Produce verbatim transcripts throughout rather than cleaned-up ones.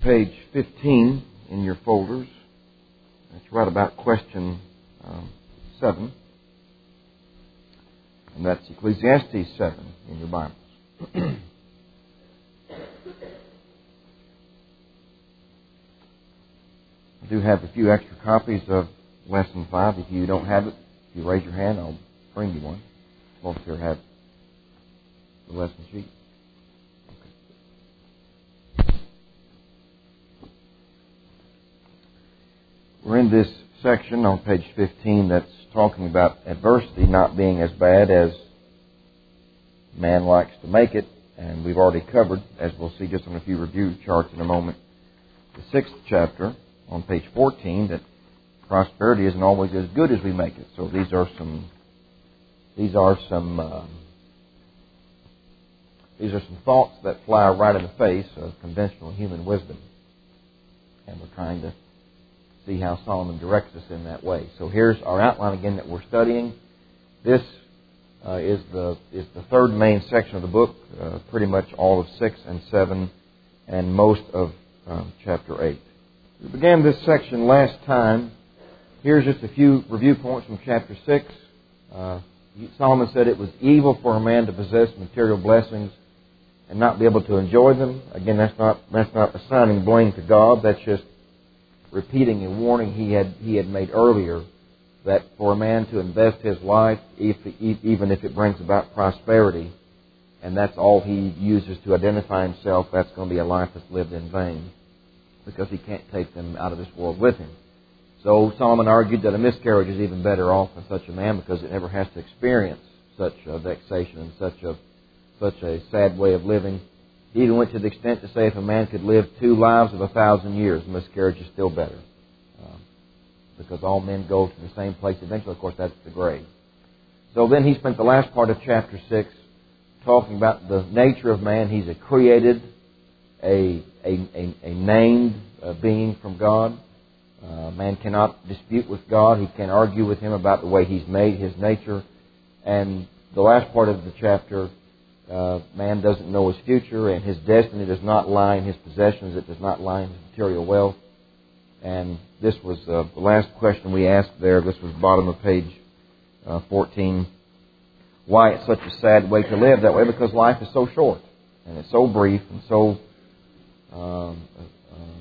page fifteen in your folders. It's right about question um, seven. And that's Ecclesiastes seven in your Bibles. I do have a few extra copies of Lesson five. If you don't have it, if you raise your hand, I'll bring you one. Folks here have the lesson sheet. Okay. We're in this section on page fifteen that's talking about adversity not being as bad as man likes to make it. And we've already covered, as we'll see just on a few review charts in a moment, the sixth chapter on page fourteen, that prosperity isn't always as good as we make it. So these are some, these are some, um, these are some thoughts that fly right in the face of conventional human wisdom, and we're trying to see how Solomon directs us in that way. So here's our outline again that we're studying. This uh, is the is the third main section of the book, uh, pretty much all of six and seven, and most of uh, chapter eight. We began this section last time. Here's just a few review points from chapter six. Uh, Solomon said it was evil for a man to possess material blessings and not be able to enjoy them. Again, that's not that's not assigning blame to God. That's just repeating a warning he had he had made earlier, that for a man to invest his life, if, even if it brings about prosperity, and that's all he uses to identify himself, that's going to be a life that's lived in vain, because he can't take them out of this world with him. So Solomon argued that a miscarriage is even better off than such a man, because it never has to experience such a vexation and such a such a sad way of living. He even went to the extent to say if a man could live two lives of a thousand years, a miscarriage is still better, um, because all men go to the same place eventually. Of course, that's the grave. So then he spent the last part of chapter six talking about the nature of man. He's a created, a a a, a named uh, being from God. Uh, man cannot dispute with God. He can't argue with Him about the way He's made his nature. And the last part of the chapter, uh, man doesn't know his future, and his destiny does not lie in his possessions. It does not lie in his material wealth. And this was uh, the last question we asked there. This was bottom of page uh, fourteen. Why it's such a sad way to live that way? Because life is so short, and it's so brief, and so um, uh,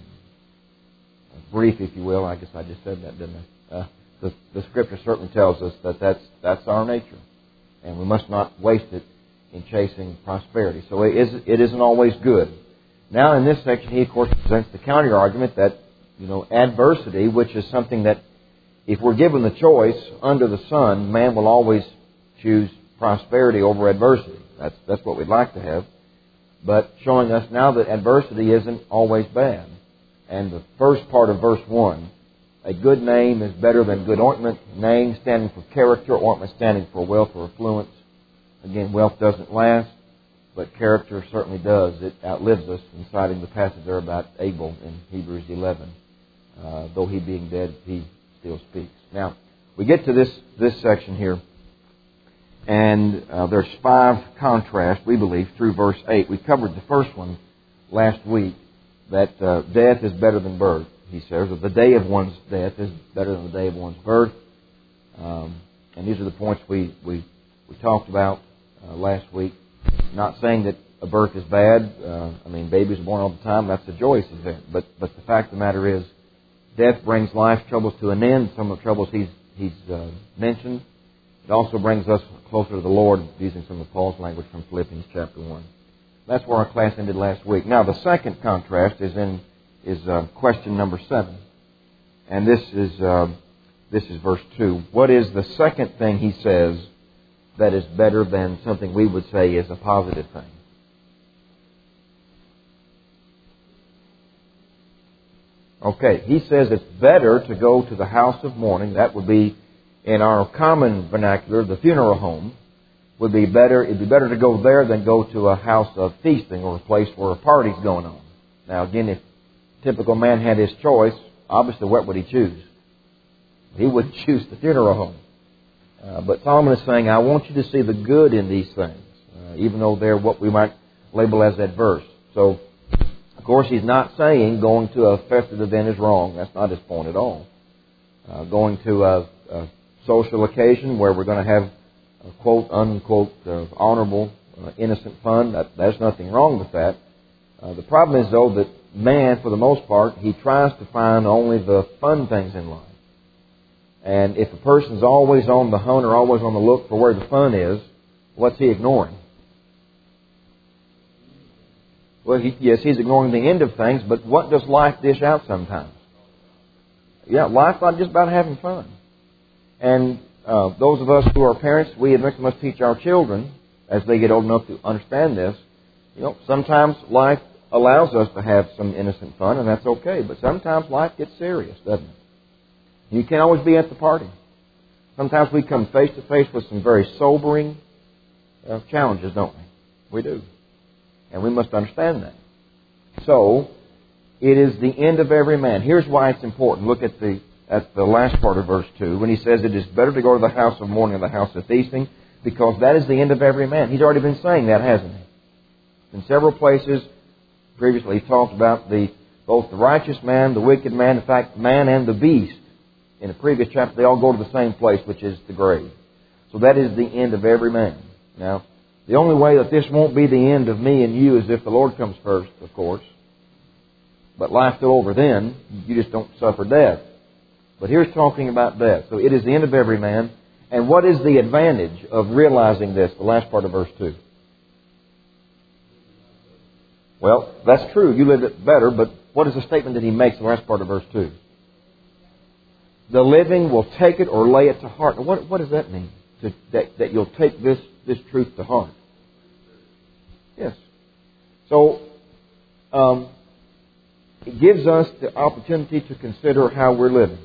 brief, if you will. I guess I just said that, didn't I? Uh, the, the Scripture certainly tells us that that's, that's our nature, and we must not waste it in chasing prosperity. So it, is, it isn't always good. Now, in this section, he, of course, presents the counter-argument that, you know, adversity, which is something that, if we're given the choice under the sun, man will always choose prosperity over adversity. That's, that's what we'd like to have. But showing us now that adversity isn't always bad. And the first part of verse one, a good name is better than good ointment. Name standing for character, ointment standing for wealth or affluence. Again, wealth doesn't last, but character certainly does. It outlives us, in citing the passage there about Abel in Hebrews eleven. Uh, though he being dead, he still speaks. Now, we get to this, this section here, and uh, there's five contrasts, we believe, through verse eight. We covered the first one last week, that uh, death is better than birth, he says, or the day of one's death is better than the day of one's birth. Um, and these are the points we, we, we talked about uh, last week. Not saying that a birth is bad. Uh, I mean, babies are born all the time. That's a joyous event. But but the fact of the matter is, death brings life's troubles to an end. Some of the troubles he's, he's uh, mentioned. It also brings us closer to the Lord, using some of Paul's language from Philippians chapter one. That's where our class ended last week. Now, the second contrast is in is uh, question number seven, and this is uh, this is verse two. What is the second thing he says that is better than something we would say is a positive thing? Okay, he says it's better to go to the house of mourning. That would be, in our common vernacular, the funeral home. Would be better. It'd be better to go there than go to a house of feasting or a place where a party's going on. Now, again, if a typical man had his choice, obviously, what would he choose? He would choose the funeral home. Uh, but Solomon is saying, I want you to see the good in these things, uh, even though they're what we might label as adverse. So, Of course, he's not saying going to a festive event is wrong. That's not his point at all. Uh, going to a, a social occasion where we're going to have a quote, unquote, uh, honorable, uh, innocent fun, that, there's nothing wrong with that. Uh, the problem is, though, that man, for the most part, he tries to find only the fun things in life. And if a person's always on the hunt or always on the look for where the fun is, what's he ignoring? Well, he, yes, he's ignoring the end of things, but what does life dish out sometimes? Yeah, life's not just about having fun. And uh, those of us who are parents, we must teach our children, as they get old enough to understand this, you know, sometimes life allows us to have some innocent fun, and that's okay. But sometimes life gets serious, doesn't it? You can't always be at the party. Sometimes we come face to face with some very sobering uh, challenges, don't we? We do. And we must understand that. So, it is the end of every man. Here's why it's important. Look at the at the last part of verse two, when he says, it is better to go to the house of mourning than the house of feasting, because that is the end of every man. He's already been saying that, hasn't he? In several places, previously he talked about the both the righteous man, the wicked man, in fact, man and the beast. In a previous chapter, they all go to the same place, which is the grave. So that is the end of every man. Now, the only way that this won't be the end of me and you is if the Lord comes first, of course. But life's still over then. You just don't suffer death. But here's talking about death. So it is the end of every man. And what is the advantage of realizing this, the last part of verse two? Well, that's true. You live it better, but what is the statement that he makes in the last part of verse two? The living will take it or lay it to heart. Now, what, what does that mean? To, that, that you'll take this, this truth to heart. Yes. So, um, it gives us the opportunity to consider how we're living.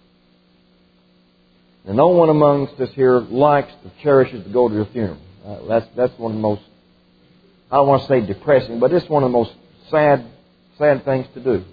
And no one amongst us here likes to cherishes to go to a funeral. Uh, that's that's one of the most, I don't want to say depressing, but it's one of the most sad, sad things to do.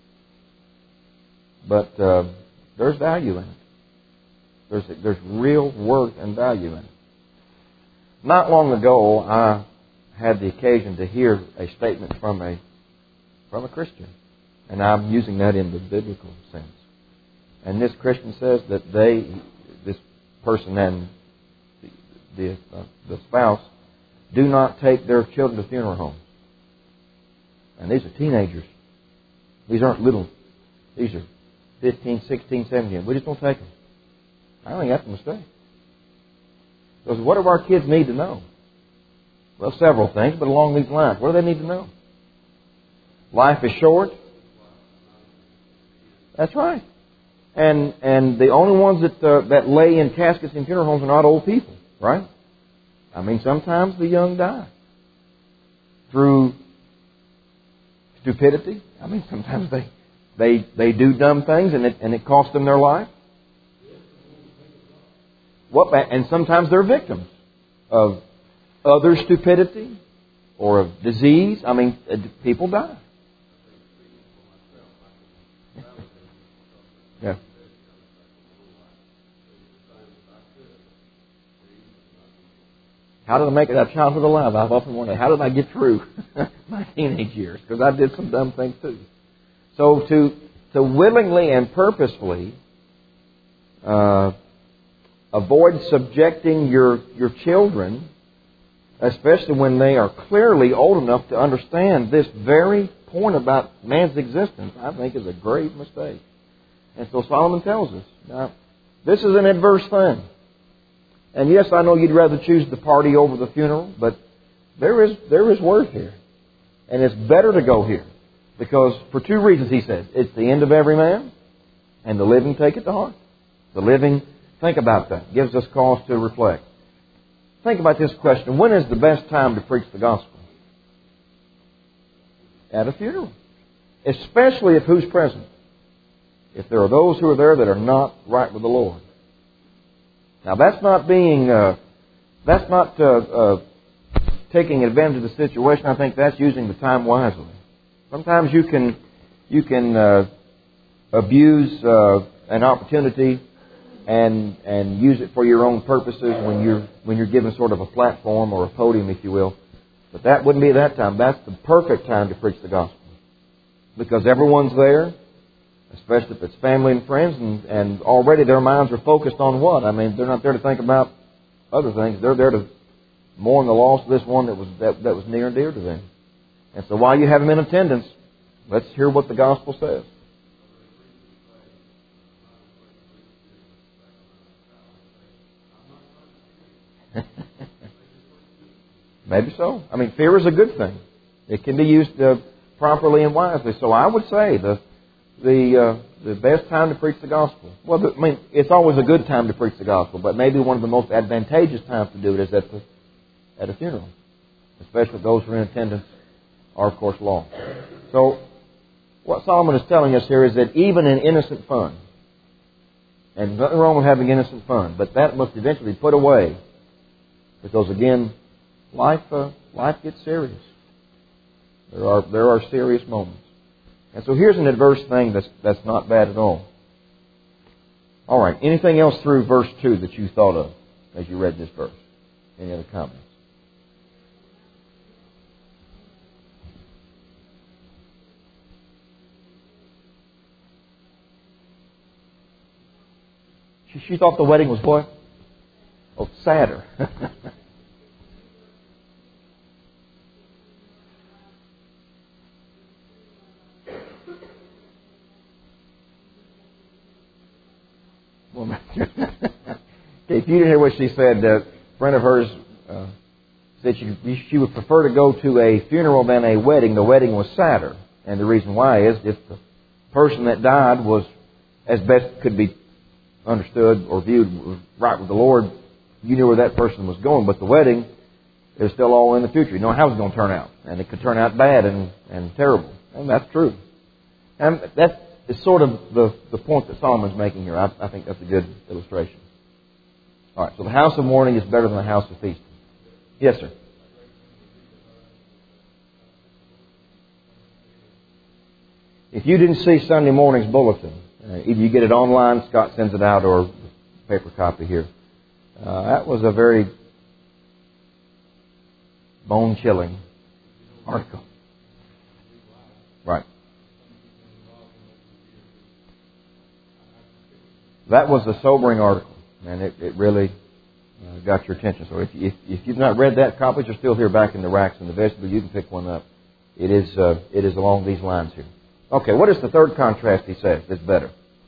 But uh, there's value in it. There's there's real worth and value in it. Not long ago, I had the occasion to hear a statement from a from a Christian, and I'm using that in the biblical sense. And this Christian says that they, this person and the the, uh, the spouse, do not take their children to funeral homes. And these are teenagers. These aren't little. These are fifteen, sixteen, seventeen. We just don't take them. I think that's a mistake. Because what do our kids need to know? Well, several things, but along these lines, what do they need to know? Life is short. That's right. And and the only ones that uh, that lay in caskets in funeral homes are not old people, right? I mean, sometimes the young die through stupidity. I mean, sometimes they they they do dumb things and it and it costs them their life. What? And sometimes they're victims of other stupidity or of disease. I mean, people die. Yeah. How did I make it out of childhood alive? I've often wondered, how did I get through my teenage years? Because I did some dumb things too. So to to willingly and purposefully uh, avoid subjecting your your children, especially when they are clearly old enough to understand this very point about man's existence, I think is a grave mistake. And so Solomon tells us, now, this is an adverse thing. And yes, I know you'd rather choose the party over the funeral, but there is there is worth here. And it's better to go here. Because for two reasons, he says. It's the end of every man, and the living take it to heart. The living, think about that. Gives us cause to reflect. Think about this question. When is the best time to preach the gospel? At a funeral. Especially if who's present? If there are those who are there that are not right with the Lord. Now that's not being, uh, that's not uh, uh, taking advantage of the situation. I think that's using the time wisely. Sometimes you can, you can uh, abuse uh, an opportunity and and use it for your own purposes when you're when you're given sort of a platform or a podium, if you will. But that wouldn't be that time. That's the perfect time to preach the gospel. because everyone's there, especially if it's family and friends, and, and already their minds are focused on what? I mean, they're not there to think about other things. They're there to mourn the loss of this one that was that, that was near and dear to them. And so while you have them in attendance, let's hear what the gospel says. Maybe so. I mean, fear is a good thing. It can be used uh, properly and wisely. So I would say the the uh, the best time to preach the gospel. Well, the, I mean, it's always a good time to preach the gospel, but maybe one of the most advantageous times to do it is at the at a funeral, especially those who are in attendance are, of course, lost. So what Solomon is telling us here is that even in innocent fun, and nothing wrong with having innocent fun, but that must eventually be put away, because again, life uh, life gets serious. There are there are serious moments, and so here's an adverse thing that's that's not bad at all. All right, anything else through verse two that you thought of as you read this verse? Any other comments? She, she thought the wedding was what? Oh, sadder. Well, okay, if you didn't hear what she said, a friend of hers uh, said she, she would prefer to go to a funeral than a wedding. The wedding was sadder. And the reason why is if the person that died was, as best could be understood or viewed, was right with the Lord, you knew where that person was going. But the wedding is still all in the future. You know how it's going to turn out. And it could turn out bad and, and terrible. And that's true. And that's It's sort of the, the point that Solomon's making here. I, I think that's a good illustration. All right, so the house of mourning is better than the house of feasting. Yes, sir. If you didn't see Sunday morning's bulletin, uh, either you get it online, Scott sends it out, or paper copy here. Uh, that was a very bone-chilling article. Right. That was a sobering article, and it, it really uh, got your attention. So if, if, if you've not read that, copies are still here back in the racks in the vestibule. You can pick one up. It is uh, it is along these lines here. Okay, what is the third contrast he says that's better?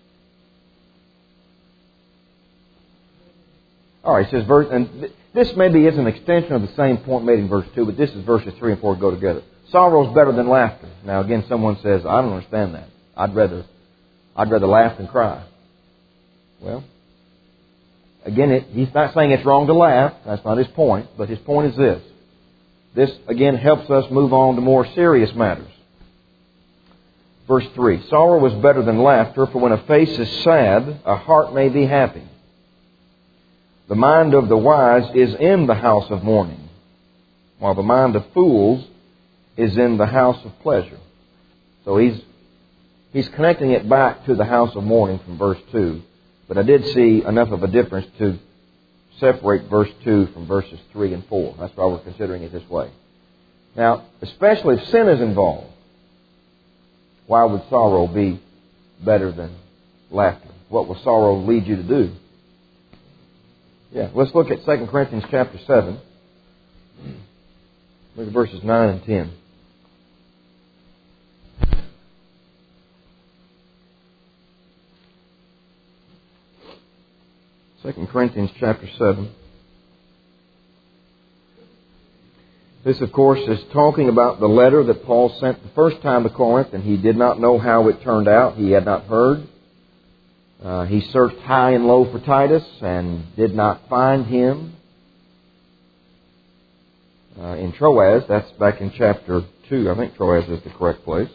All right, he says, verse, and th- this maybe is an extension of the same point made in verse two, but this is verses three and four go together. Sorrow is better than laughter. Now again, someone says, I don't understand that. I'd rather, I'd rather laugh than cry. Well, again, it, he's not saying it's wrong to laugh. That's not his point. But his point is this. This, again, helps us move on to more serious matters. Verse three. Sorrow is better than laughter, for when a face is sad, a heart may be happy. The mind of the wise is in the house of mourning, while the mind of fools is in the house of pleasure. So he's, he's connecting it back to the house of mourning from verse two. But I did see enough of a difference to separate verse two from verses three and four. That's why we're considering it this way. Now, especially if sin is involved, why would sorrow be better than laughter? What will sorrow lead you to do? Yeah, let's look at Second Corinthians chapter seven. Look at verses nine and ten. Second Corinthians chapter seven. This, of course, is talking about the letter that Paul sent the first time to Corinth, and he did not know how it turned out. He had not heard. Uh, he searched high and low for Titus and did not find him. Uh, in Troas, that's back in chapter two. I think Troas is the correct place.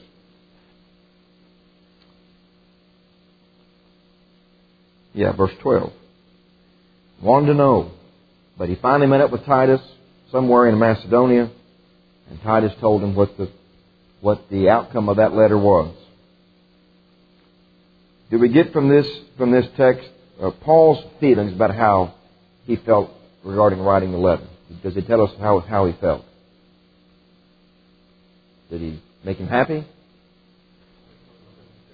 Yeah, verse twelve. Wanted to know. But he finally met up with Titus somewhere in Macedonia, and Titus told him what the what the outcome of that letter was. Do we get from this from this text uh, Paul's feelings about how he felt regarding writing the letter? Does it tell us how how he felt? Did he make him happy?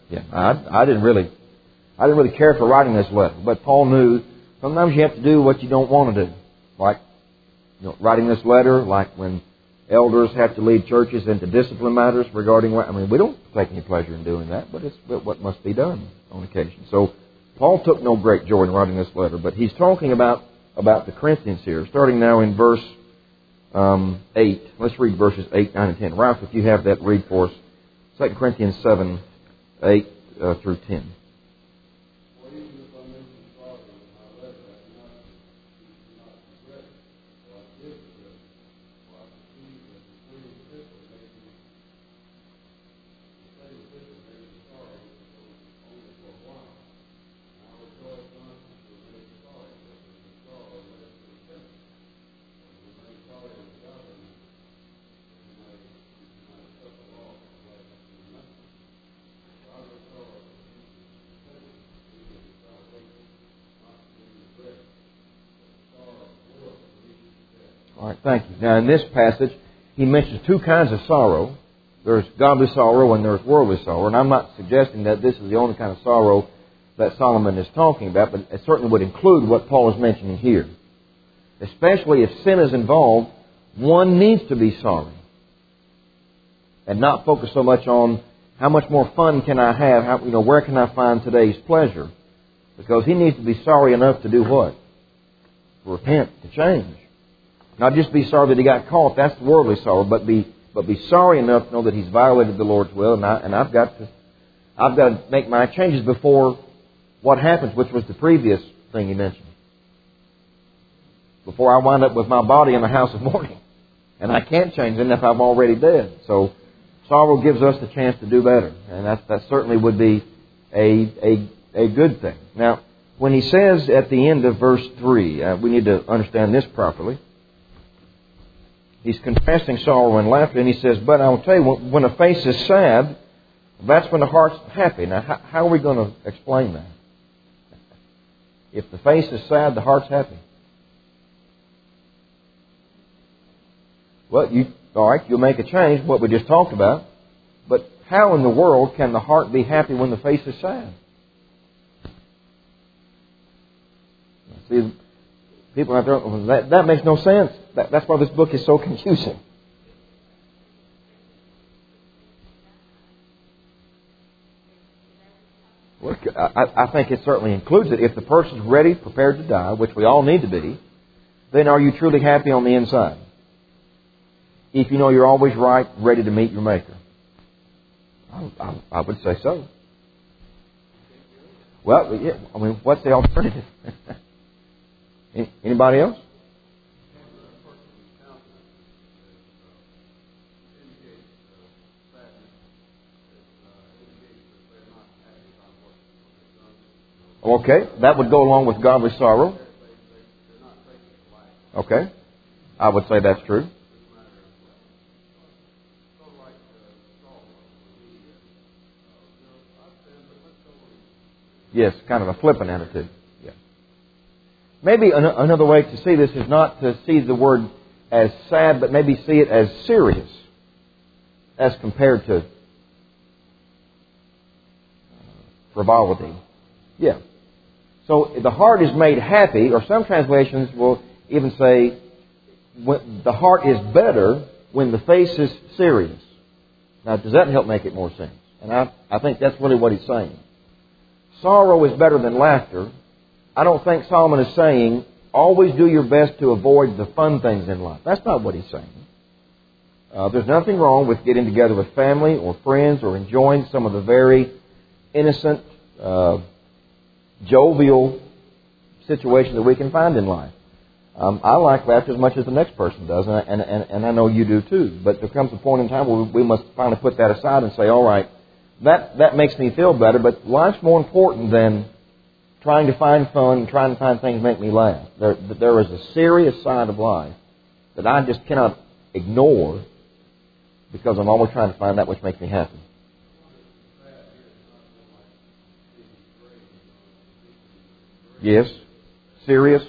Yeah, I, I didn't really, I didn't really care for writing this letter, but Paul knew sometimes you have to do what you don't want to do, like you know, writing this letter, like when elders have to lead churches into discipline matters regarding what I mean. We don't take any pleasure in doing that, but it's what must be done on occasion. So Paul took no great joy in writing this letter, but he's talking about about the Corinthians here, starting now in verse um, eight. Let's read verses eight, nine, and ten. Ralph, if you have that, read for us. Second Corinthians seven, eight uh, through ten. All right, thank you. Now, in this passage, he mentions two kinds of sorrow. There's godly sorrow and there's worldly sorrow. And I'm not suggesting that this is the only kind of sorrow that Solomon is talking about, but it certainly would include what Paul is mentioning here. Especially if sin is involved, one needs to be sorry and not focus so much on how much more fun can I have, how, you know, where can I find today's pleasure? Because he needs to be sorry enough to do what? To repent, to change. Not just be sorry that he got caught, that's worldly sorrow, but be but be sorry enough to know that he's violated the Lord's will, and, I, and I've got to I've got to make my changes before what happens, which was the previous thing he mentioned. Before I wind up with my body in the house of mourning. And I can't change it if I'm already dead. So sorrow gives us the chance to do better, and that that certainly would be a a a good thing. Now, when he says at the end of verse three, uh, we need to understand this properly. He's contrasting sorrow and laughter, and he says, but I will tell you, when a face is sad, that's when the heart's happy. Now, how, how are we going to explain that? If the face is sad, the heart's happy. Well, you, all right, you'll make a change, what we just talked about, but how in the world can the heart be happy when the face is sad? See, people out there, that, that makes no sense. That, that's why this book is so confusing. Look, I, I think it certainly includes it. If the person's ready, prepared to die, which we all need to be, then are you truly happy on the inside? If you know you're always right, ready to meet your Maker. I, I, I would say so. Well, yeah, I mean, what's the alternative? Anybody else? Okay, that would go along with godly sorrow. Okay, I would say that's true. Yes, kind of a flippant attitude. Yeah. Maybe an- another way to see this is not to see the word as sad, but maybe see it as serious as compared to frivolity. Yeah. So the heart is made happy, or some translations will even say when the heart is better when the face is serious. Now, does that help make it more sense? And I, I think that's really what he's saying. Sorrow is better than laughter. I don't think Solomon is saying always do your best to avoid the fun things in life. That's not what he's saying. Uh, there's nothing wrong with getting together with family or friends or enjoying some of the very innocent, uh, jovial situations that we can find in life. Um, I like laughter as much as the next person does, and I, and, and, and I know you do too. But there comes a point in time where we must finally put that aside and say, all right, that, that makes me feel better, but life's more important than trying to find fun and trying to find things that make me laugh. There, there is a serious side of life that I just cannot ignore because I'm always trying to find that which makes me happy. Yes. Serious?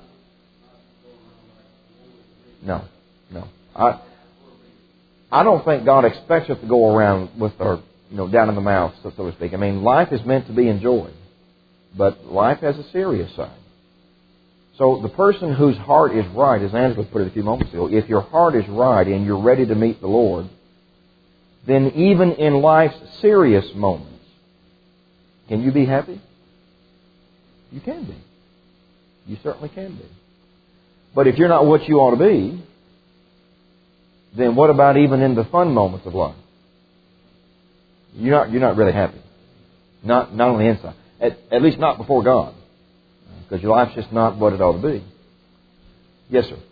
No. No. I I don't think God expects us to go around with our, you know, down in the mouth, so, so to speak. I mean, life is meant to be enjoyed, but life has a serious side. So the person whose heart is right, as Angela put it a few moments ago, if your heart is right and you're ready to meet the Lord, then even in life's serious moments, can you be happy? You can be. You certainly can be. But if you're not what you ought to be, then what about even in the fun moments of life? You're not, you're not really happy. Not, not on the inside. At, at least not before God. Because your life's just not what it ought to be. Yes, sir.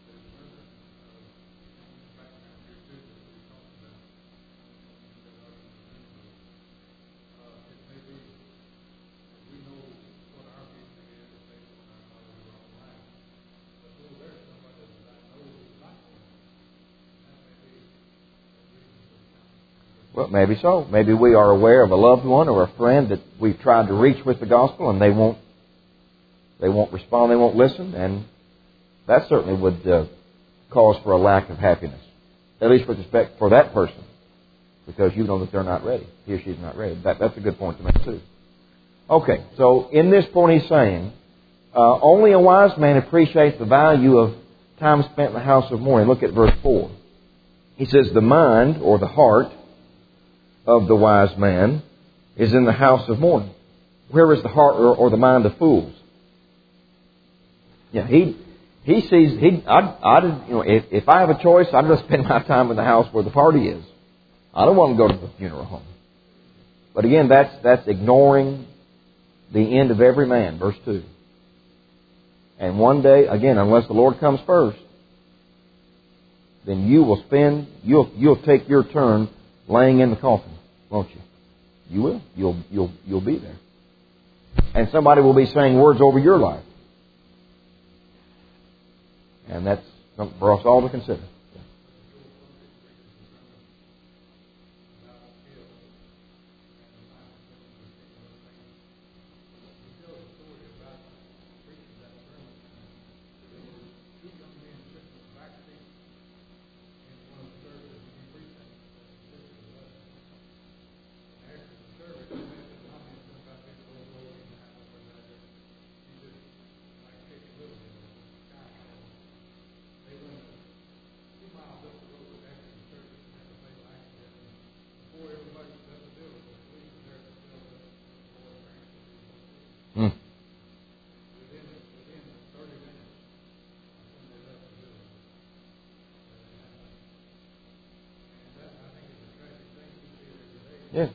Well, maybe so. Maybe we are aware of a loved one or a friend that we've tried to reach with the gospel and they won't they won't respond, they won't listen, and that certainly would uh, cause for a lack of happiness, at least with respect for that person, because you know that they're not ready. He or she's not ready. That, that's a good point to make, too. Okay, so in this point he's saying, uh, only a wise man appreciates the value of time spent in the house of mourning. Look at verse four. He says, the mind, or the heart, of the wise man is in the house of mourning. Where is the heart or, or the mind of fools? Yeah, he he sees he I I you know if, if I have a choice, I'd just spend my time in the house where the party is. I don't want to go to the funeral home. But again, that's that's ignoring the end of every man, verse two. And one day, again, unless the Lord comes first, then you will spend you'll you'll take your turn laying in the coffin, won't you? You will. You'll you'll you'll be there. And somebody will be saying words over your life. And that's something for us all to consider. Hmm. Yeah.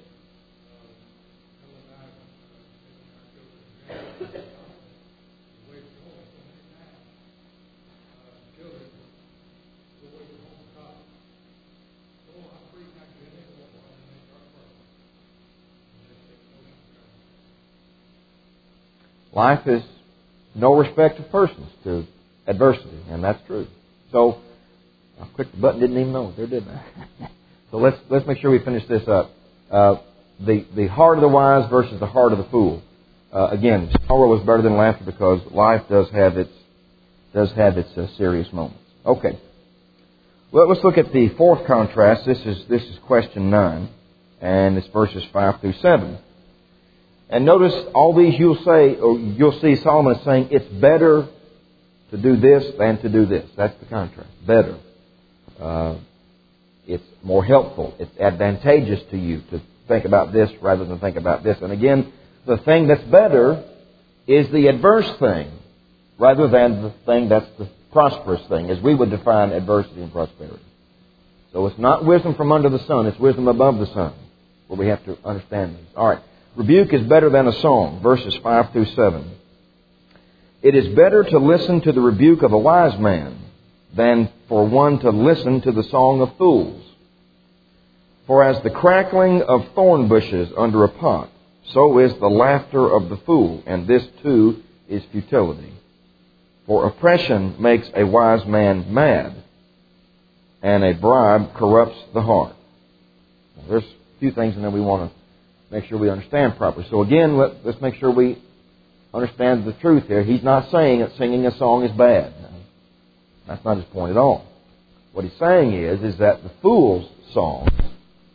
Life is no respect of persons to adversity, and that's true. So, I clicked the button, didn't even know it there, didn't I? So let's let's make sure we finish this up. Uh, the the heart of the wise versus the heart of the fool. Uh, again, sorrow is better than laughter because life does have its does have its uh, serious moments. Okay. Well, let's look at the fourth contrast. This is this is question nine, and it's verses five through seven. And notice all these you'll say, or you'll see Solomon is saying it's better to do this than to do this. That's the contrast. Better. Uh, it's more helpful. It's advantageous to you to think about this rather than think about this. And again, the thing that's better is the adverse thing rather than the thing that's the prosperous thing, as we would define adversity and prosperity. So it's not wisdom from under the sun, it's wisdom above the sun, where we have to understand these. All right. Rebuke is better than a song, verses five through seven. It is better to listen to the rebuke of a wise man than for one to listen to the song of fools. For as the crackling of thorn bushes under a pot, so is the laughter of the fool, and this too is futility. For oppression makes a wise man mad, and a bribe corrupts the heart. Now, there's a few things in there we want to make sure we understand properly. So again, let, let's make sure we understand the truth here. He's not saying that singing a song is bad. No, that's not his point at all. What he's saying is, is that the fool's song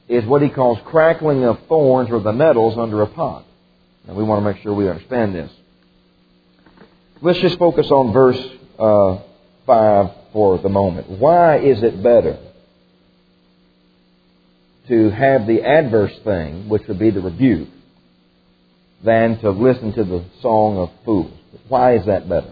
is what he calls crackling of thorns or the nettles under a pot. And we want to make sure we understand this. Let's just focus on verse uh, five for the moment. Why is it better to have the adverse thing, which would be the rebuke, than to listen to the song of fools? Why is that better?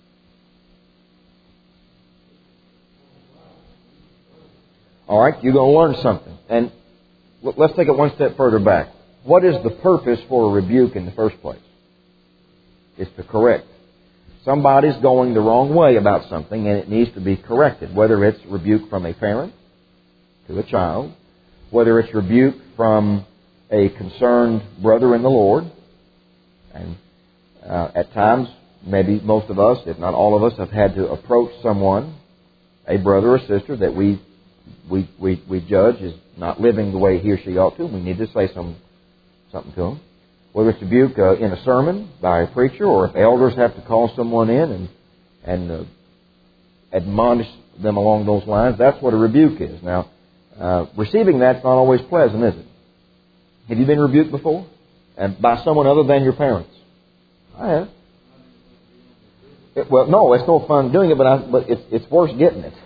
All right, you're going to learn something. And let's take it one step further back. What is the purpose for a rebuke in the first place? It's to correct. Somebody's going the wrong way about something and it needs to be corrected. Whether it's rebuke from a parent to a child, whether it's rebuke from a concerned brother in the Lord, and uh, at times, maybe most of us, if not all of us, have had to approach someone, a brother or sister that we we we, we judge is not living the way he or she ought to. We need to say some something to them. Whether it's rebuke uh, in a sermon by a preacher, or if elders have to call someone in and and uh, admonish them along those lines, that's what a rebuke is. Now, uh, receiving that's not always pleasant, is it? Have you been rebuked before? And by someone other than your parents? I have. It, well, no, it's no fun doing it, but I, but it's it's worse getting it.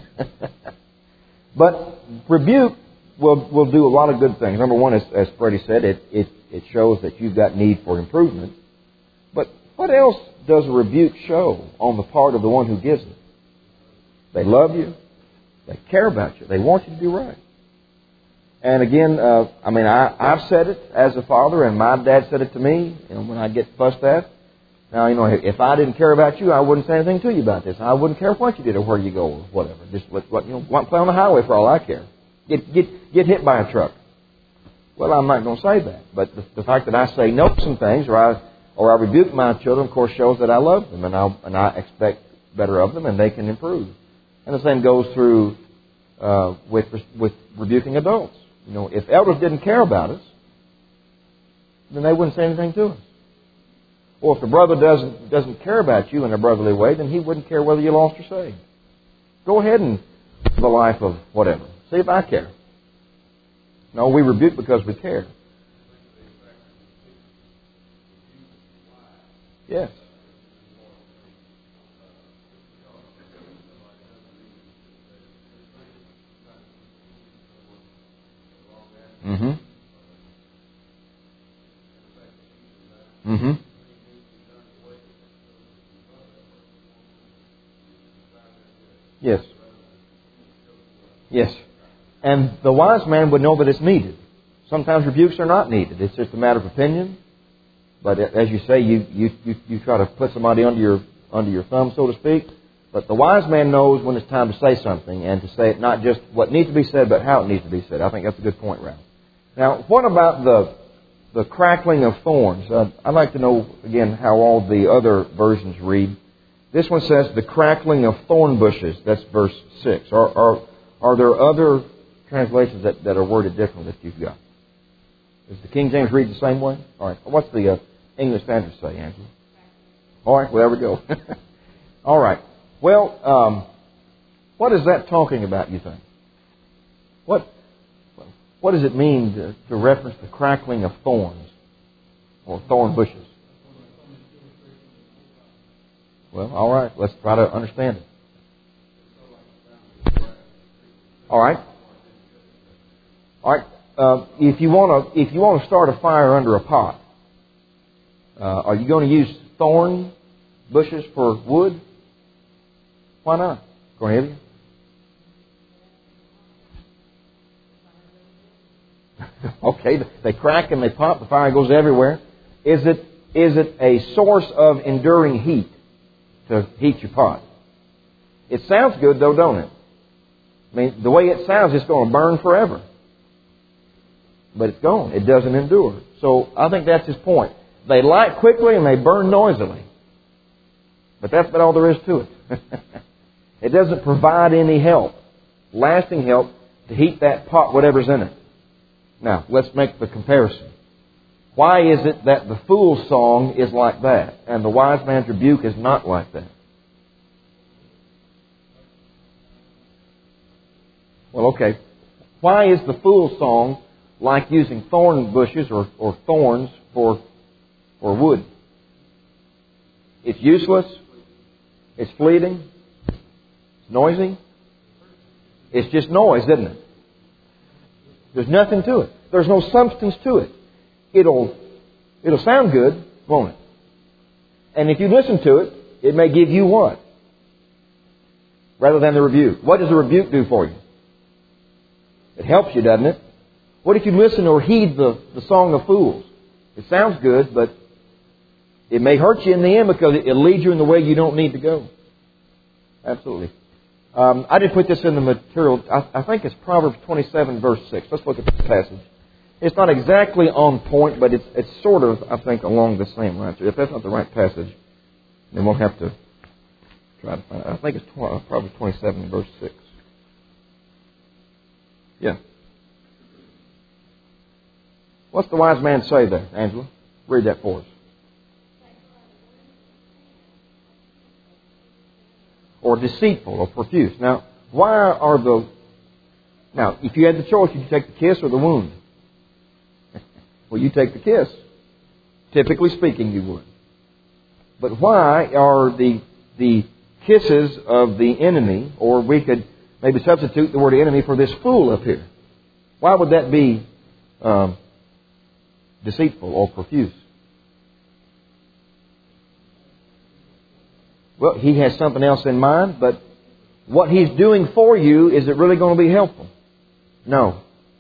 But rebuke will will do a lot of good things. Number one, as, as Freddie said, it, it it shows that you've got need for improvement. But what else does a rebuke show on the part of the one who gives it? They love you. They care about you. They want you to do right. And again, uh, I mean, I, I've said it as a father, and my dad said it to me, you know, when I get fussed at. Now, you know, if I didn't care about you, I wouldn't say anything to you about this. I wouldn't care what you did or where you go or whatever. Just let, let you know, play on the highway for all I care. Get get get hit by a truck. Well, I'm not going to say that. But the, the fact that I say no to some things, or I or I rebuke my children, of course, shows that I love them and I and I expect better of them, and they can improve. And the same goes through uh, with with rebuking adults. You know, if elders didn't care about us, then they wouldn't say anything to us. Or if the brother doesn't doesn't care about you in a brotherly way, then he wouldn't care whether you lost or saved. Go ahead and live a life of whatever. See if I care. No, we rebuke because we care. Yes. Mm-hmm. Mm-hmm. Yes. Yes. And the wise man would know that it's needed. Sometimes rebukes are not needed. It's just a matter of opinion. But as you say, you, you, you, you try to put somebody under your under your thumb, so to speak. But the wise man knows when it's time to say something, and to say it not just what needs to be said, but how it needs to be said. I think that's a good point, Ralph. Now, what about the the crackling of thorns? Uh, I'd like to know, again, how all the other versions read. This one says the crackling of thorn bushes. That's verse six. Are, are, are there other translations that, that are worded differently that you've got? Does the King James read the same way? All right. What's the uh, English Standard say, Angela? All right. Well, there we go. All right. Well, um, what is that talking about, you think? What What does it mean to, to reference the crackling of thorns or thorn bushes? Well, all right. Let's try to understand it. All right. All right. Uh, if you want to, if you want to start a fire under a pot, uh, are you going to use thorn bushes for wood? Why not, Cornelia? Okay, they crack and they pop. The fire goes everywhere. Is it is it a source of enduring heat to heat your pot? It sounds good, though, don't it? I mean, the way it sounds, it's going to burn forever. But it's gone. It doesn't endure. So I think that's his point. They light quickly and they burn noisily. But that's about all there is to it. It doesn't provide any help, lasting help, to heat that pot, whatever's in it. Now, let's make the comparison. Why is it that the fool's song is like that and the wise man's rebuke is not like that? Well, okay. Why is the fool's song like using thorn bushes or, or thorns for, for wood? It's useless. It's fleeting. It's noisy. It's just noise, isn't it? There's nothing to it. There's no substance to it. It'll, it'll sound good, won't it? And if you listen to it, it may give you what? Rather than the rebuke. What does the rebuke do for you? It helps you, doesn't it? What if you listen or heed the, the song of fools? It sounds good, but it may hurt you in the end because it, it'll lead you in the way you don't need to go. Absolutely. Um, I did put this in the material. I, I think it's Proverbs twenty-seven, verse six. Let's look at this passage. It's not exactly on point, but it's it's sort of, I think, along the same lines. If that's not the right passage, then we'll have to try to find it. I think it's Proverbs twenty-seven, verse six. Yeah. What's the wise man say there, Angela? Read that for us. Or deceitful or profuse. Now, why are the... Now, if you had the choice, would you take the kiss or the wound? Well, you take the kiss. Typically speaking, you would. But why are the the kisses of the enemy, or we could maybe substitute the word enemy for this fool up here? Why would that be um, deceitful or profuse? Well, he has something else in mind, but what he's doing for you, is it really going to be helpful? No.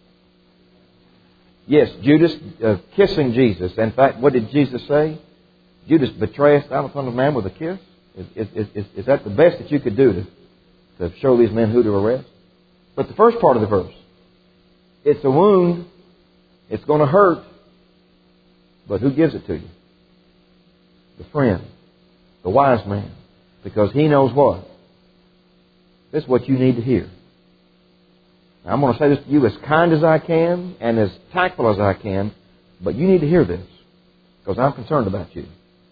Yes, Judas uh, kissing Jesus. In fact, what did Jesus say? Judas, betrayest thou the Son of Man with a kiss? Is, is, is, is that the best that you could do to, to show these men who to arrest? But the first part of the verse, it's a wound, it's going to hurt, but who gives it to you? The friend, the wise man. Because he knows what? This is what you need to hear. Now, I'm going to say this to you as kind as I can and as tactful as I can, but you need to hear this because I'm concerned about you.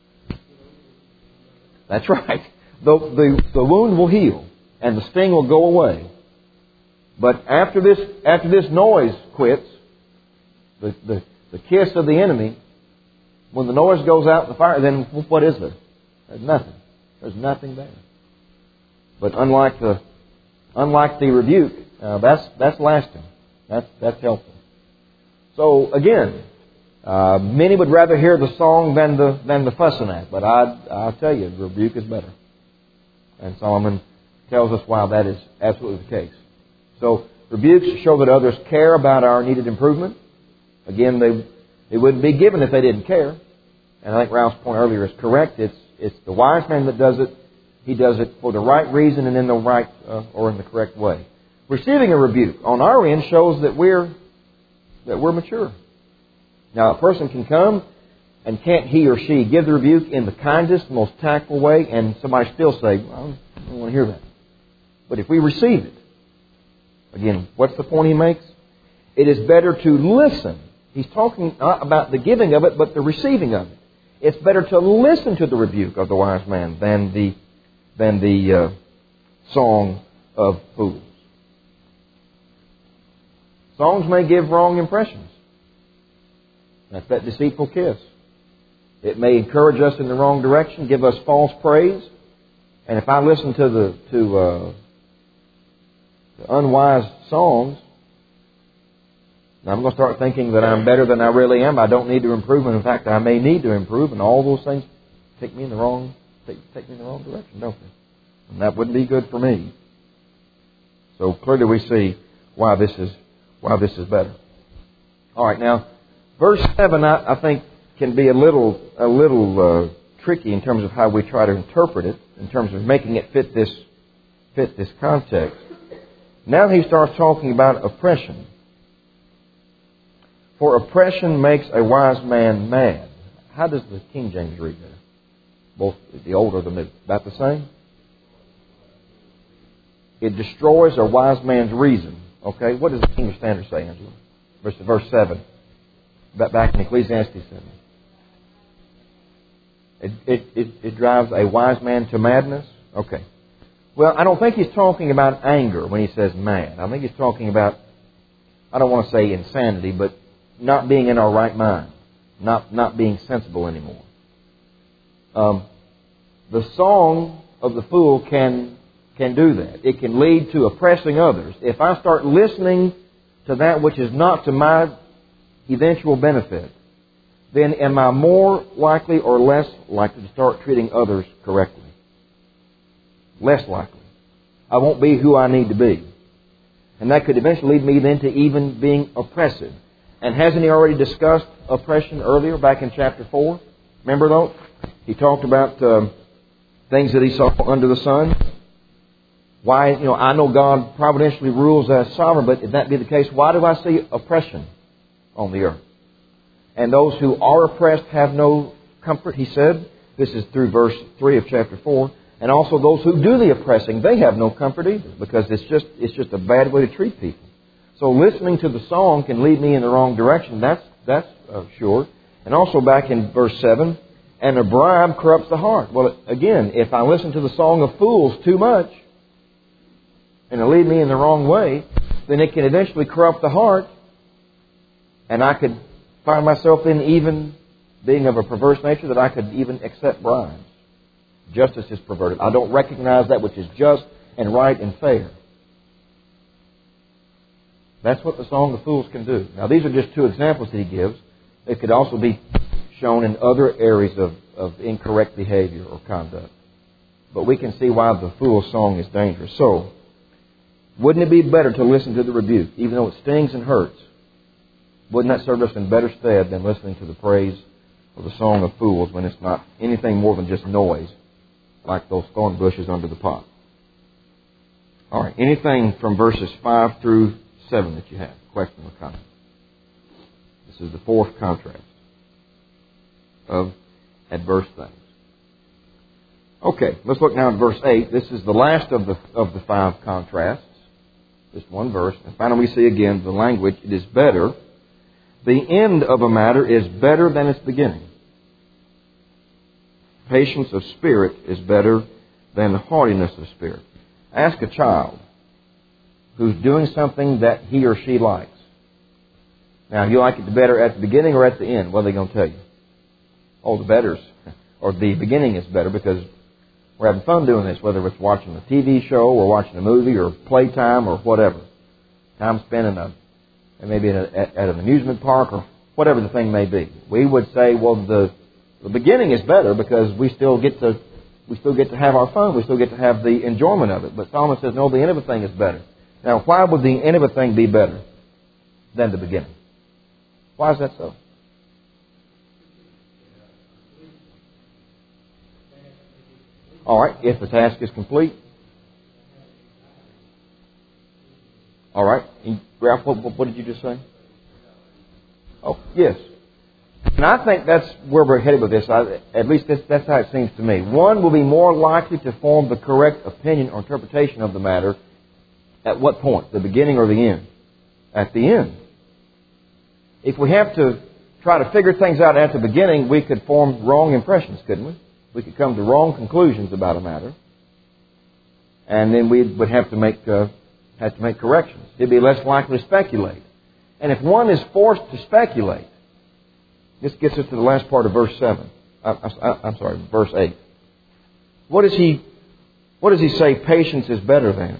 That's right. The, the, the wound will heal and the sting will go away. But after this, after this noise quits, the, the, the kiss of the enemy, when the noise goes out in the fire, then what is there? There's nothing. There's nothing there. But unlike the unlike the rebuke, uh, that's that's lasting. That's that's helpful. So again, uh, many would rather hear the song than the than the fussing at. But I I'll tell you, the rebuke is better. And Solomon tells us why that is absolutely the case. So rebukes show that others care about our needed improvement. Again, they they wouldn't be given if they didn't care. And I think Ralph's point earlier is correct. It's It's the wise man that does it. He does it for the right reason and in the right uh, or in the correct way. Receiving a rebuke on our end shows that we're that we're mature. Now, a person can come and can't he or she give the rebuke in the kindest, most tactful way, and somebody still say, well, I don't want to hear that. But if we receive it, again, what's the point he makes? It is better to listen. He's talking not about the giving of it, but the receiving of it. It's better to listen to the rebuke of the wise man than the than the uh, song of fools. Songs may give wrong impressions. That's that deceitful kiss. It may encourage us in the wrong direction, give us false praise. And if I listen to the to uh, the unwise songs, I'm going to start thinking that I'm better than I really am. I don't need to improve. And in fact, I may need to improve. And all those things take me in the wrong, take, take me in the wrong direction, don't they? And that wouldn't be good for me. So clearly we see why this is why this is better. All right, now verse seven, I, I think, can be a little a little uh, tricky in terms of how we try to interpret it, in terms of making it fit this fit this context. Now he starts talking about oppression. For oppression makes a wise man mad. How does the King James read that? Both the old or the new? About the same? It destroys a wise man's reason. Okay, what does the King Standard say, Angela? Verse, verse seven. Back in Ecclesiastes seven. It, it, it, it drives a wise man to madness? Okay. Well, I don't think he's talking about anger when he says mad. I think he's talking about I don't want to say insanity, but not being in our right mind, not not being sensible anymore. Um, the song of the fool can can do that. It can lead to oppressing others. If I start listening to that which is not to my eventual benefit, then am I more likely or less likely to start treating others correctly? Less likely. I won't be who I need to be. And that could eventually lead me then to even being oppressive. And hasn't he already discussed oppression earlier, back in chapter four? Remember those? He talked about um, things that he saw under the sun. Why, you know, I know God providentially rules as sovereign, but if that be the case, why do I see oppression on the earth? And those who are oppressed have no comfort, he said. This is through verse three of chapter four. And also those who do the oppressing, they have no comfort either, because it's just it's just a bad way to treat people. So listening to the song can lead me in the wrong direction. That's that's uh, sure. And also back in verse seven, and a bribe corrupts the heart. Well, again, if I listen to the song of fools too much, and it lead me in the wrong way, then it can eventually corrupt the heart, and I could find myself in even being of a perverse nature that I could even accept bribes. Justice is perverted. I don't recognize that which is just and right and fair. That's what the song of fools can do. Now, these are just two examples that he gives. It could also be shown in other areas of, of incorrect behavior or conduct. But we can see why the fool's song is dangerous. So, wouldn't it be better to listen to the rebuke, even though it stings and hurts? Wouldn't that serve us in better stead than listening to the praise or the song of fools when it's not anything more than just noise, like those thorn bushes under the pot? All right, anything from verses five through seven that you have? Question or comment? This is the fourth contrast of adverse things. Okay, let's look now at verse eight. This is the last of the of the five contrasts. Just one verse. And finally we see again the language. It is better. The end of a matter is better than its beginning. Patience of spirit is better than haughtiness of spirit. Ask a child who's doing something that he or she likes. Now, you like it better at the beginning or at the end? What are they going to tell you? Oh, the better's, or the beginning is better because we're having fun doing this, whether it's watching a T V show or watching a movie or playtime or whatever. Time spent in a, maybe at, a, at an amusement park or whatever the thing may be. We would say, well, the the beginning is better because we still get to we still get to have our fun. We still get to have the enjoyment of it. But Solomon says, no, the end of a thing is better. Now, why would the end of a thing be better than the beginning? Why is that so? All right, if the task is complete. All right, Ralph, what, what did you just say? Oh, yes. And I think that's where we're headed with this. I, at least that's, that's how it seems to me. One will be more likely to form the correct opinion or interpretation of the matter at what point? The beginning or the end? At the end. If we have to try to figure things out at the beginning, we could form wrong impressions, couldn't we? We could come to wrong conclusions about a matter. And then we would have to make uh, have to make corrections. It'd be less likely to speculate. And if one is forced to speculate, this gets us to the last part of verse seven. I, I, I'm sorry, verse eight. What does he? What does he say? Patience is better than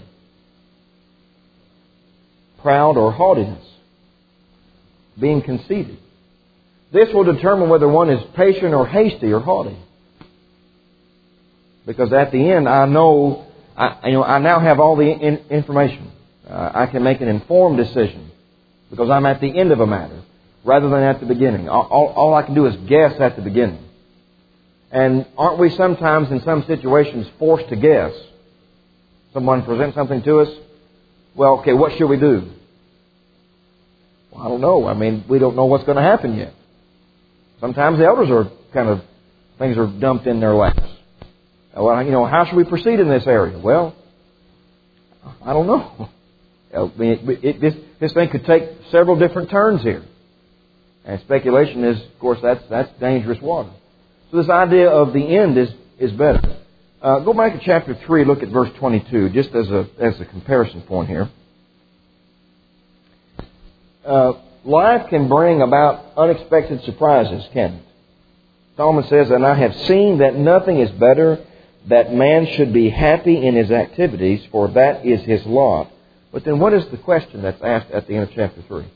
proud or haughtiness, being conceited. This will determine whether one is patient or hasty or haughty. Because at the end, I know, I, you know, I now have all the in, information. Uh, I can make an informed decision because I'm at the end of a matter rather than at the beginning. All, all, all I can do is guess at the beginning. And aren't we sometimes in some situations forced to guess? Someone presents something to us. Well, okay, what should we do? Well, I don't know. I mean, we don't know what's going to happen yet. Sometimes the elders are kind of, things are dumped in their laps. Well, you know, how should we proceed in this area? Well, I don't know. I mean, it, it, this, this thing could take several different turns here. And speculation is, of course, that's that's dangerous water. So this idea of the end is, is better. Uh, go back to chapter three, look at verse twenty-two, just as a as a comparison point here. uh, life can bring about unexpected surprises, can't it? Solomon says, and I have seen that nothing is better that man should be happy in his activities, for that is his lot. But then what is the question that's asked at the end of chapter three?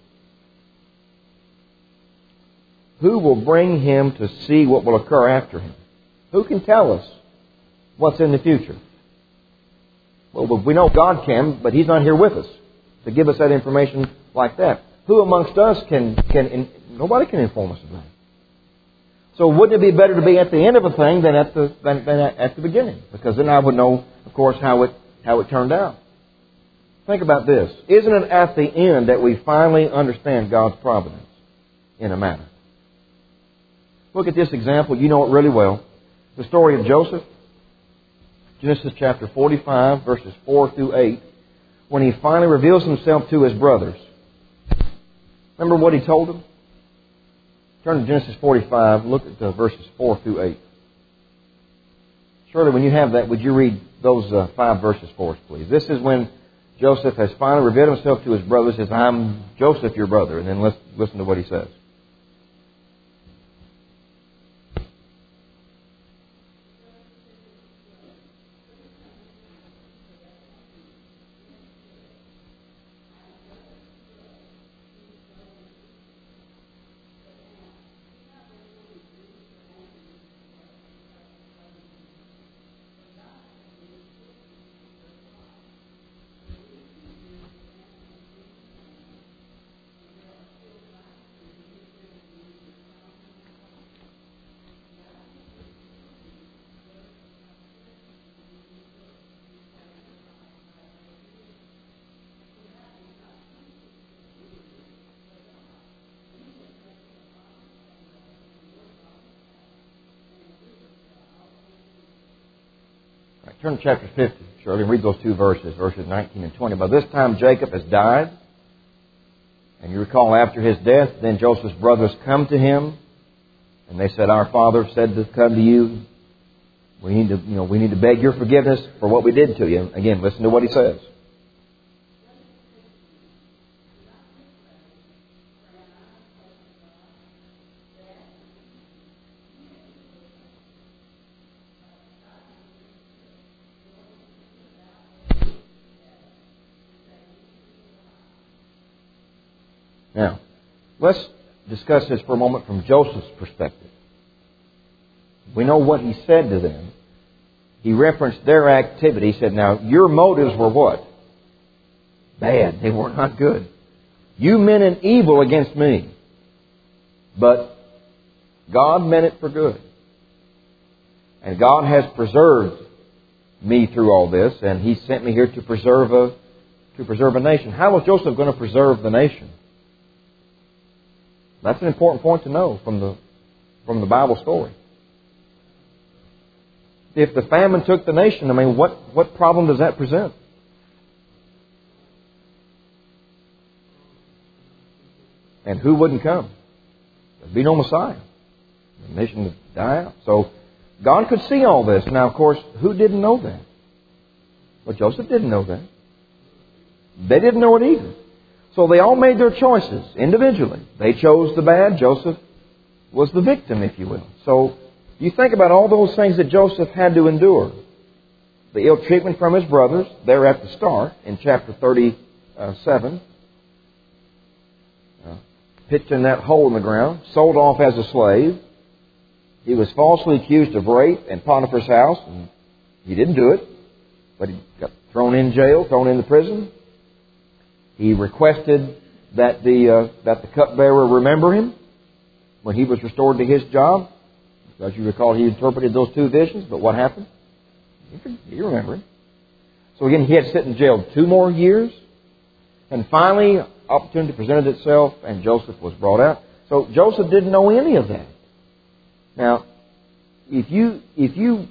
Who will bring him to see what will occur after him? Who can tell us what's in the future? Well, we know God can, but He's not here with us to give us that information like that. Who amongst us can, can nobody can inform us of that. So wouldn't it be better to be at the end of a thing than at the than, than at the beginning? Because then I would know, of course, how it how it turned out. Think about this. Isn't it at the end that we finally understand God's providence in a matter? Look at this example. You know it really well. The story of Joseph. Genesis chapter forty-five, verses four through eight. When he finally reveals himself to his brothers. Remember what he told them? Turn to Genesis forty-five. Look at the verses four through eight. Shirley, when you have that, would you read those uh, five verses for us, please? This is when Joseph has finally revealed himself to his brothers. He says, I'm Joseph, your brother. And then let's listen to what he says. Turn to chapter fifty, Shirley, and read those two verses, verses nineteen and twenty. By this time, Jacob has died. And you recall after his death, then Joseph's brothers come to him. And they said, our father said to come to you. We need to, you know, we need to beg your forgiveness for what we did to you. Again, listen to what he says. Now, let's discuss this for a moment from Joseph's perspective. We know what he said to them. He referenced their activity. He said, now, your motives were what? Bad. They were not good. You meant an evil against me. But God meant it for good. And God has preserved me through all this. And He sent me here to preserve a, to preserve a nation. How was Joseph going to preserve the nation? That's an important point to know from the from the Bible story. If the famine took the nation, I mean, what, what problem does that present? And who wouldn't come? There'd be no Messiah. The nation would die out. So God could see all this. Now, of course, who didn't know that? Well, Joseph didn't know that. They didn't know it either. So they all made their choices individually. They chose the bad. Joseph was the victim, if you will. So you think about all those things that Joseph had to endure. The ill treatment from his brothers, there at the start in chapter thirty-seven. Uh, pitched in that hole in the ground, sold off as a slave. He was falsely accused of rape in Potiphar's house. And he didn't do it, but he got thrown in jail, thrown into prison. He requested that the uh, that the cupbearer remember him when he was restored to his job. As you recall, he interpreted those two visions, but what happened? You remember him. So again, he had to sit in jail two more years. And finally, opportunity presented itself, and Joseph was brought out. So Joseph didn't know any of that. Now, if you if you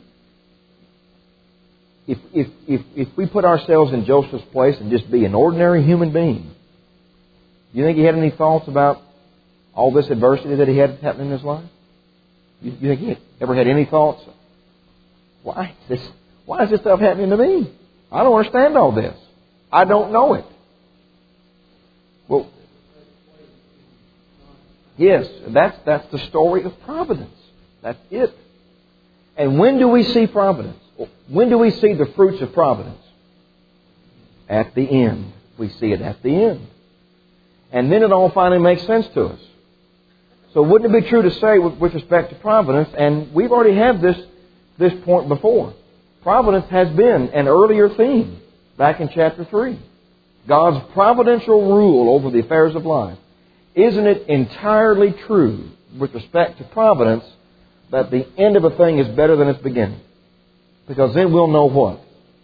If, if if if we put ourselves in Joseph's place and just be an ordinary human being, do you think he had any thoughts about all this adversity that he had happening in his life? You, you think he ever had any thoughts? Why is this? Why is this stuff happening to me? I don't understand all this. I don't know it. Well, Yes, that's, that's the story of providence. That's it. And when do we see providence? When do we see the fruits of providence? At the end. We see it at the end. And then it all finally makes sense to us. So wouldn't it be true to say with, with respect to providence, and we've already had this, this point before, providence has been an earlier theme back in chapter three. God's providential rule over the affairs of life. Isn't it entirely true with respect to providence that the end of a thing is better than its beginning? Because then we'll know what?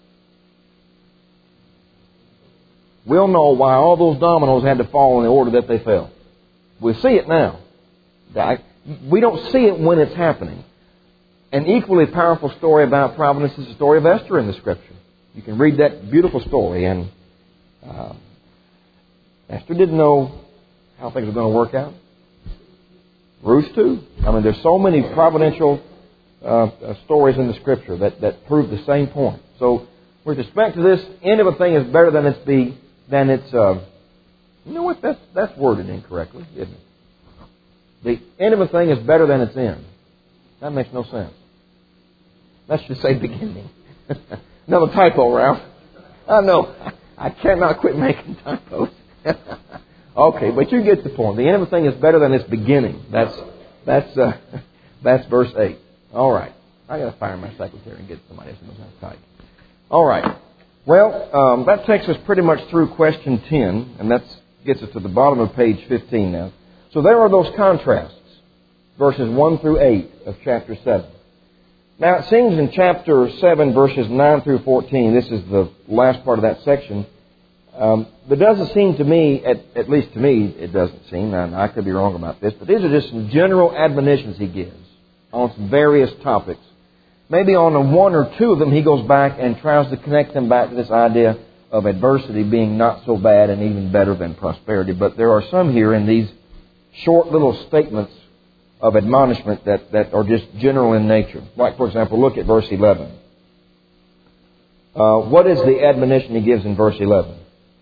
We'll know why all those dominoes had to fall in the order that they fell. We see it now. We don't see it when it's happening. An equally powerful story about providence is the story of Esther in the Scripture. You can read that beautiful story. And uh, Esther didn't know how things were going to work out. Ruth too. I mean, there's so many providential uh, stories in the Scripture that, that prove the same point. So, with respect to this, end of a thing is better than its be than its. Uh, you know what? That's that's worded incorrectly, isn't it? The end of a thing is better than its end. That makes no sense. Let's just say beginning. Another typo, Ralph. I know. I cannot quit making typos. Okay, but you get the point. The end of a thing is better than its beginning. That's that's uh, that's verse eight. All right. I got to fire my secretary and get somebody else who knows how to type. All right. Well, um, that takes us pretty much through question ten, and that gets us to the bottom of page fifteen now. So there are those contrasts, verses one through eight of chapter seven. Now, it seems in chapter seven, verses nine through fourteen, this is the last part of that section, um, but it doesn't seem to me, at, at least to me, it doesn't seem, and I could be wrong about this, but these are just some general admonitions he gives on some various topics. Maybe on one or two of them, he goes back and tries to connect them back to this idea of adversity being not so bad and even better than prosperity. But there are some here in these short little statements of admonishment that, that are just general in nature. Like, for example, look at verse eleven. Uh, what is the admonition he gives in verse eleven?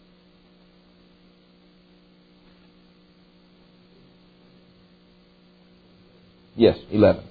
Yes, eleven.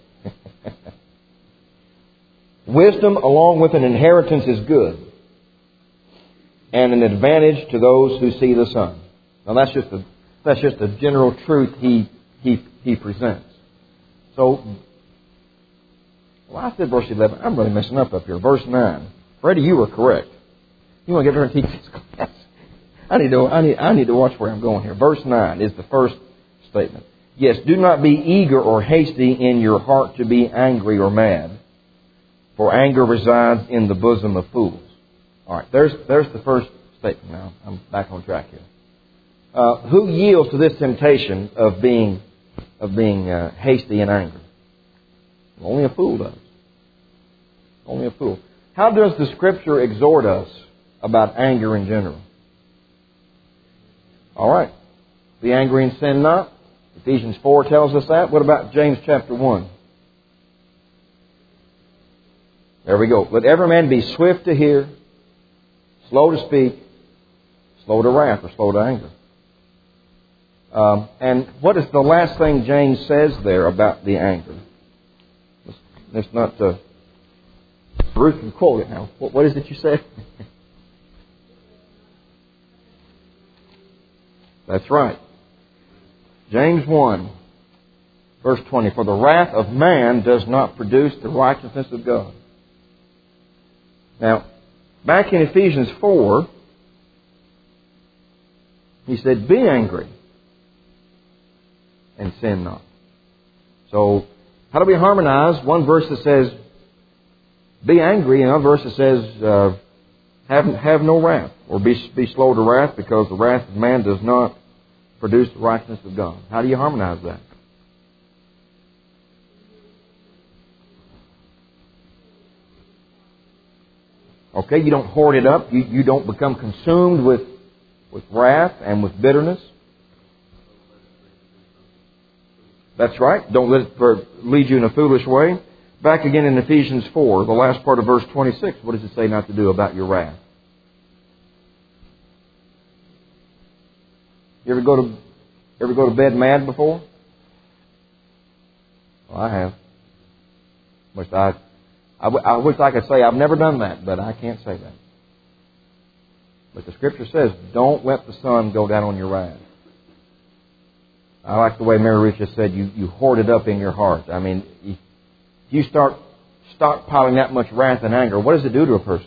Wisdom along with an inheritance is good, and an advantage to those who see the sun. Now that's just a that's just a general truth he he he presents. So, well, I said verse eleven. I'm really messing up up here. Verse nine. Freddie, you were correct. You want to get her and teach this class? I need to I need I need to watch where I'm going here. Verse nine is the first statement. Yes, do not be eager or hasty in your heart to be angry or mad, for anger resides in the bosom of fools. All right, there's there's the first statement now. I'm back on track here. Uh, who yields to this temptation of being of being uh, hasty in anger? Only a fool does. Only a fool. How does the Scripture exhort us about anger in general? All right. Be angry and sin not. Ephesians four tells us that. What about James chapter one? There we go. Let every man be swift to hear, slow to speak, slow to wrath, or slow to anger. Um, and what is the last thing James says there about the anger? Let's, let's not... Uh, Ruth can quote it now. What, what is it you said? That's right. James one, verse twenty. For the wrath of man does not produce the righteousness of God. Now, back in Ephesians four, he said, be angry and sin not. So, how do we harmonize? One verse that says, be angry, and another verse that says, uh, have, have no wrath, or be, be slow to wrath, because the wrath of man does not produce the righteousness of God. How do you harmonize that? Okay, you don't hoard it up. You, you don't become consumed with, with wrath and with bitterness. That's right. Don't let it lead you in a foolish way. Back again in Ephesians four, the last part of verse twenty-six, what does it say not to do about your wrath? You ever go to ever go to bed mad before? Well, I have. Which I, I, I wish I could say I've never done that, but I can't say that. But the Scripture says, don't let the sun go down on your wrath. I like the way Mary Richards said, you, you hoard it up in your heart. I mean, if you start stockpiling that much wrath and anger, what does it do to a person?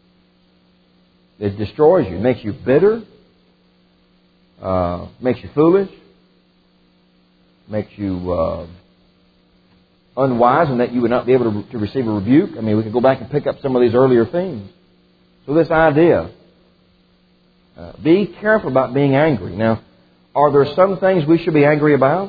It destroys you. It makes you bitter. Uh, makes you foolish. Makes you uh, unwise, and that you would not be able to, to receive a rebuke. I mean, we could go back and pick up some of these earlier themes. So this idea, uh, be careful about being angry. Now, are there some things we should be angry about?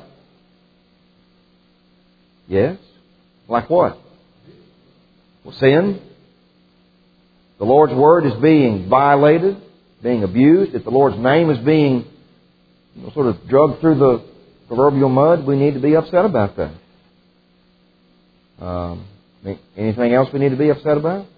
Yes. Like what? Well, sin. The Lord's Word is being violated, being abused. If the Lord's name is being you know, sort of drugged through the proverbial mud, we need to be upset about that. Um, anything else we need to be upset about?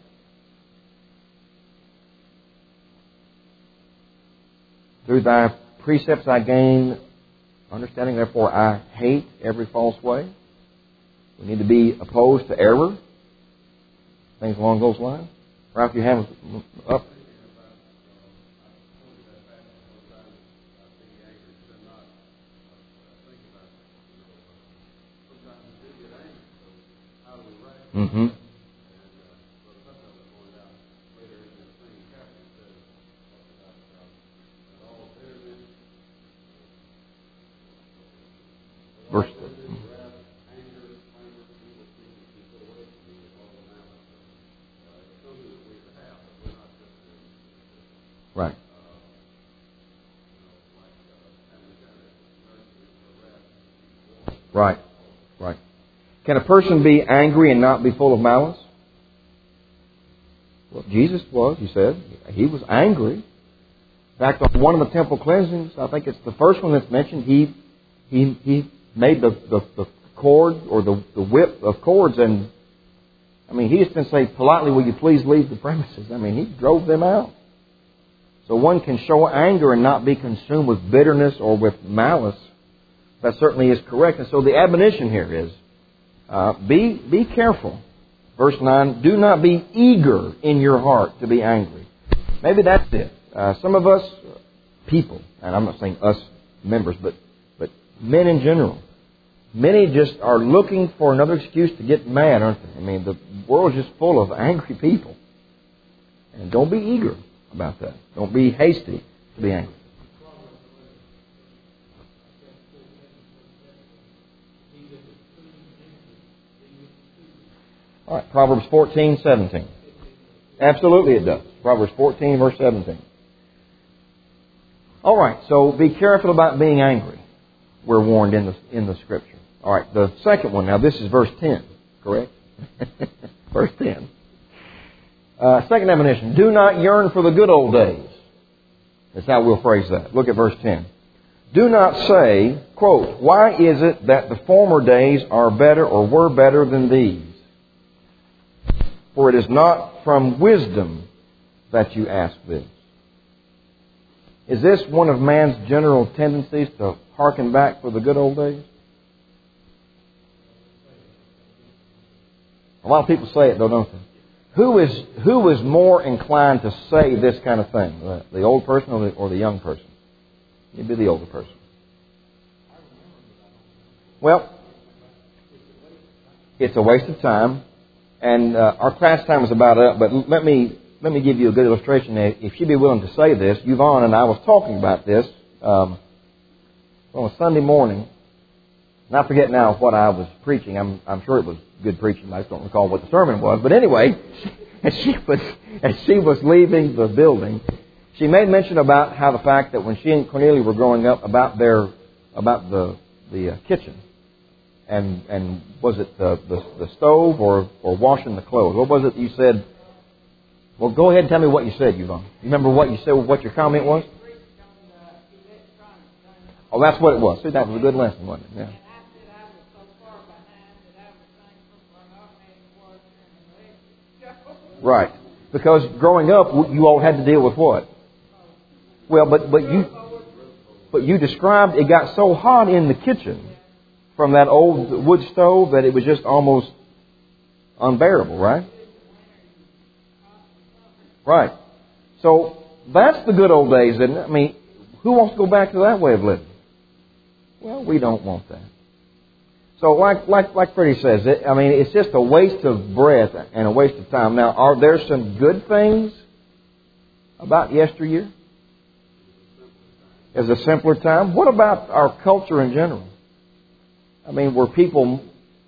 Through thy precepts I gain understanding, therefore I hate every false way. We need to be opposed to error. Things along those lines. Ralph, you have up. Mm-hmm. Verse. Right. Right. Right. Can a person be angry and not be full of malice? Well, Jesus was, you said. He was angry. In fact, on one of the temple cleansings, I think it's the first one that's mentioned, he he he made the, the, the cord or the, the whip of cords, and I mean, he just didn't say politely, will you please leave the premises? I mean, he drove them out. So one can show anger and not be consumed with bitterness or with malice. That certainly is correct. And so the admonition here is, uh, be be careful. Verse nine, do not be eager in your heart to be angry. Maybe that's it. Uh, some of us, people, and I'm not saying us members, but, but men in general, many just are looking for another excuse to get mad, aren't they? I mean, the world is just full of angry people. And don't be eager about that. Don't be hasty to be angry. All right, Proverbs fourteen, seventeen. Absolutely it does. Proverbs fourteen, verse seventeen. All right, so be careful about being angry. We're warned in the, in the Scripture. All right, the second one. Now, this is verse ten, correct? Verse ten. Uh, second admonition. Do not yearn for the good old days. That's how we'll phrase that. Look at verse ten. Do not say, quote, why is it that the former days are better or were better than these? For it is not from wisdom that you ask this. Is this one of man's general tendencies to hearken back for the good old days? A lot of people say it though, don't they? Who is who is more inclined to say this kind of thing? The, the old person or the, or the young person? It'd be the older person. Well, it's a waste of time. And uh, our class time is about up, but let me let me give you a good illustration. If you'd be willing to say this, Yvonne and I was talking about this um, on a Sunday morning. And I forget now what I was preaching. I'm I'm sure it was good preaching. I just don't recall what the sermon was. But anyway, as she was as she was leaving the building, she made mention about how the fact that when she and Cornelia were growing up, about their about the the uh, kitchen. And and was it the, the the stove or or washing the clothes? What was it you said? Well, go ahead and tell me what you said, Yvonne. You remember what you said? What your comment was? Oh, that's what it was. See, that was a good lesson, wasn't it? Yeah. Right, because growing up, you all had to deal with what? Well, but but you but you described it got so hot in the kitchen from that old wood stove that it was just almost unbearable, right? Right. So that's the good old days, isn't it? I mean, who wants to go back to that way of living? Well, we don't want that. So like like like Freddie says, it, I mean, it's just a waste of breath and a waste of time. Now, are there some good things about yesteryear? As a simpler time? What about our culture in general? I mean, were people...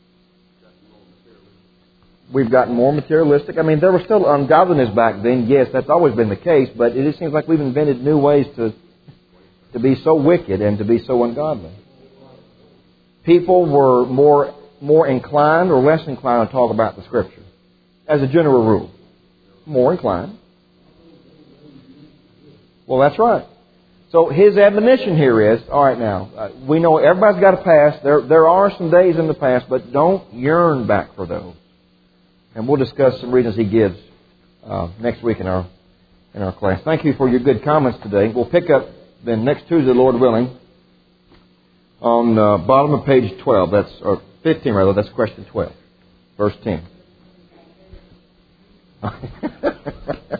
We've gotten more materialistic. I mean, there was still ungodliness back then. Yes, that's always been the case. But it just seems like we've invented new ways to to be so wicked and to be so ungodly. People were more more inclined or less inclined to talk about the Scripture. As a general rule. More inclined. Well, that's right. So his admonition here is, all right now, uh, we know everybody's got a past. There, there are some days in the past, but don't yearn back for those. And we'll discuss some reasons he gives uh, next week in our in our class. Thank you for your good comments today. We'll pick up then next Tuesday, Lord willing, on uh, bottom of page twelve. That's or fifteen rather. That's question twelve, verse ten.